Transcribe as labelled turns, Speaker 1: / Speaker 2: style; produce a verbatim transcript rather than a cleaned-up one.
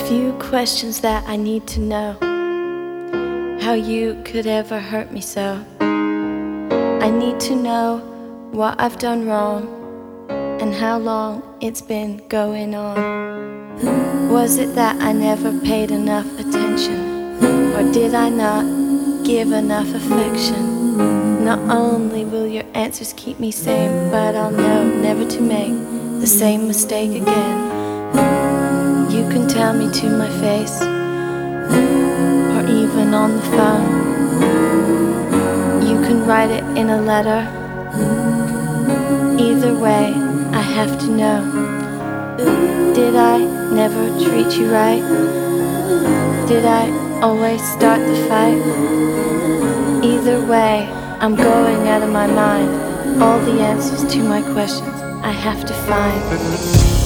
Speaker 1: few questions that I need to know. How you could ever hurt me so. I need to know what I've done wrong and how long it's been going on. Was it that I never paid enough attention, or did I not give enough affection? Not only will your answers keep me sane, but I'll know never to make the same mistake again. You can tell me to my face, or even on the phone. You can write it in a letter. Either way, I have to know. Did I never treat you right? Did I always start the fight? Either way, I'm going out of my mind. All the answers to my questions I have to find.